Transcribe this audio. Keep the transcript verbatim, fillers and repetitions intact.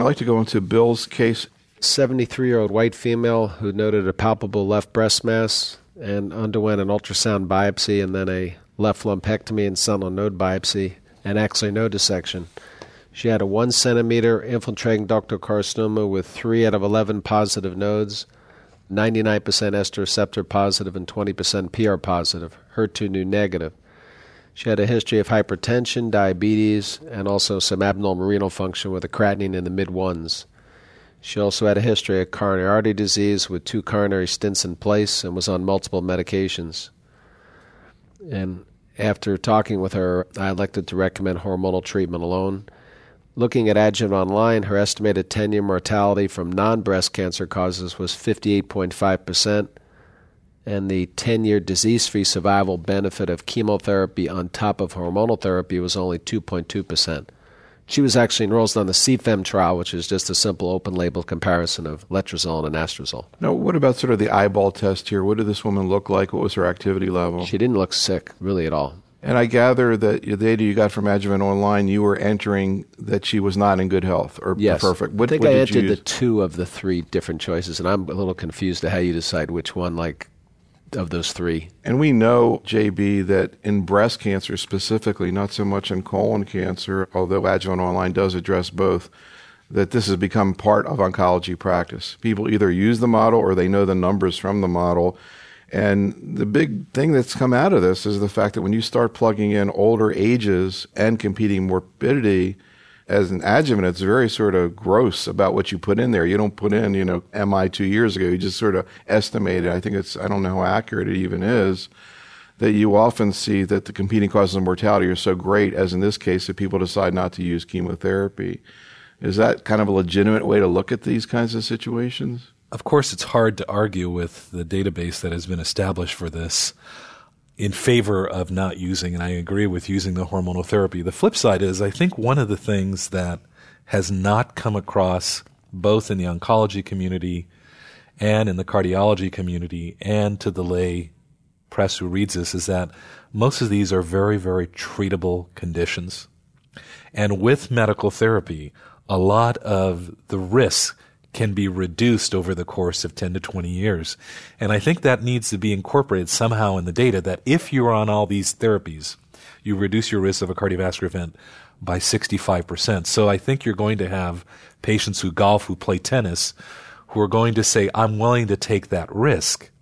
I'd like to go into Bill's case. seventy-three-year-old white female who noted a palpable left breast mass and underwent an ultrasound biopsy and then a left lumpectomy and sentinel node biopsy and axillary node dissection. She had a one centimeter infiltrating ductal carcinoma with three out of eleven positive nodes, ninety-nine percent ester receptor positive and twenty percent P R positive, H E R two neu negative. She had a history of hypertension, diabetes, and also some abnormal renal function with a creatinine in the mid-ones. She also had a history of coronary artery disease with two coronary stents in place and was on multiple medications. And after talking with her, I elected to recommend hormonal treatment alone. Looking at Adjuvant Online, her estimated ten-year mortality from non-breast cancer causes was fifty-eight point five percent, and the ten-year disease-free survival benefit of chemotherapy on top of hormonal therapy was only two point two percent. She was actually enrolled on the C F E M trial, which is just a simple open-label comparison of letrozole and anastrozole. Now, what about sort of the eyeball test here? What did this woman look like? What was her activity level? She didn't look sick, really, at all. And I gather that the data you got from Adjuvant Online, you were entering that she was not in good health or yes. perfect. What, I think what I did entered you use? the two of the three different choices, and I'm a little confused to how you decide which one, like, of those three. And we know, J B, that in breast cancer specifically, not so much in colon cancer, although Adjuvant Online does address both, that this has become part of oncology practice. People either use the model or they know the numbers from the model. And the big thing that's come out of this is the fact that when you start plugging in older ages and competing morbidity as an adjuvant, it's very sort of gross about what you put in there. You don't put in, you know, M I two years ago. You just sort of estimate it. I think it's, I don't know how accurate it even is, that you often see that the competing causes of mortality are so great, as in this case, that people decide not to use chemotherapy. Is that kind of a legitimate way to look at these kinds of situations? Of course, it's hard to argue with the database that has been established for this in favor of not using, and I agree with using the hormonal therapy. The flip side is I think one of the things that has not come across both in the oncology community and in the cardiology community and to the lay press who reads this is that most of these are very, very treatable conditions. And with medical therapy, a lot of the risk can be reduced over the course of ten to twenty years. And I think that needs to be incorporated somehow in the data that if you're on all these therapies, you reduce your risk of a cardiovascular event by sixty-five percent. So I think you're going to have patients who golf, who play tennis, who are going to say, I'm willing to take that risk